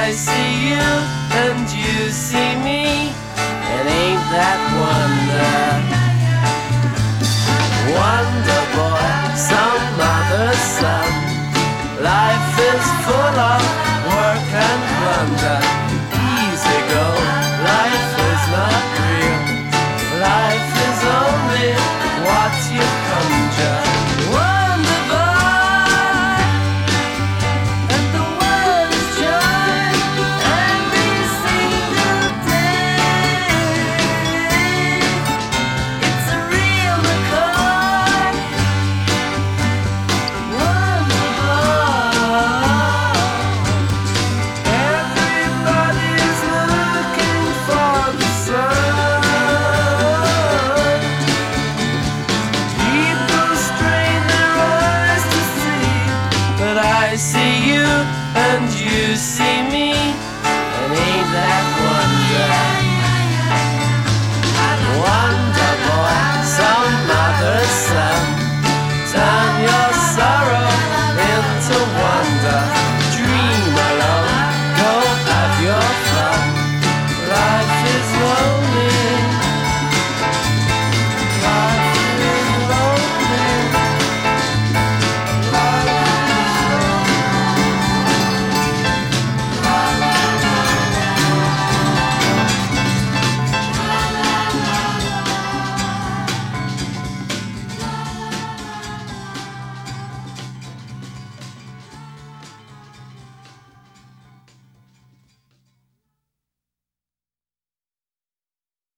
I see you and you see me, and ain't that wonder? Wonder boy, some mother's son. Life is full of work and blunder. Easy go, life is not real. Life is only what you conjure. Wonder boy, and the world is joy every single day. It's a real McCoy. Wonder boy. Everybody's looking for the sun. People strain their eyes to see, but I see you and you see